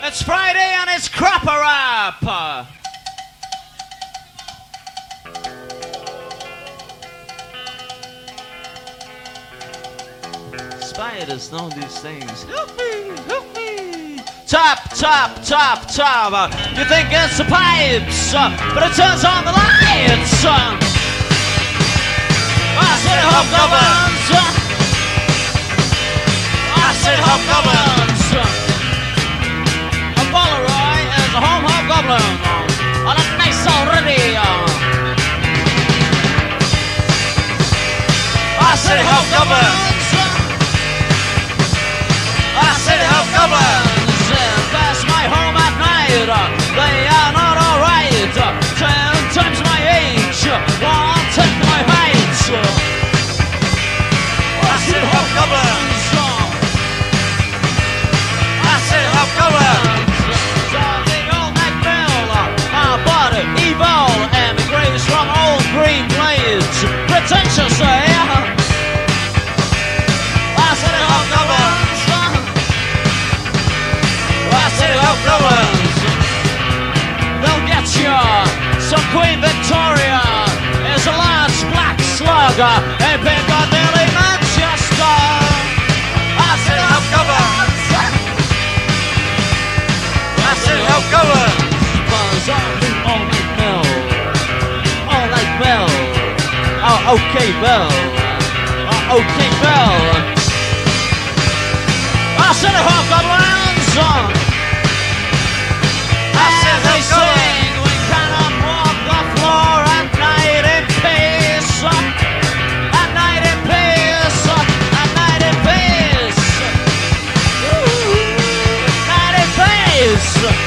It's Friday and it's Crapper Rap! Spiders know these things. Help me! Help me! Tap, tap, tap, tap. You think it's the pipes, but it turns on the lights. I said hobgoblins. I said hobgoblins. A Polaroid is a home hobgoblin on a nice already. I said hobgoblins. I said hobgoblins. That's my home at night. They are not alright. 10 times my age. 1/10 my height. I said hobgoblins. I said hobgoblins. The old McMill. But evil emigres from old green blades. Pretentious, eh? I said hobgoblins. I said hobgoblins. They'll get you. Some Queen Victoria is a large black slug in Piccadilly, Manchester. I said hobgoblins. I said hobgoblins. Buzz on the old McMill. Old McMill. Oh, okay, Bill. Oh, okay, Bill. I said hobgoblins. They sing, we cannot walk the floor at night in peace. At night in peace. At night in peace. Night in peace.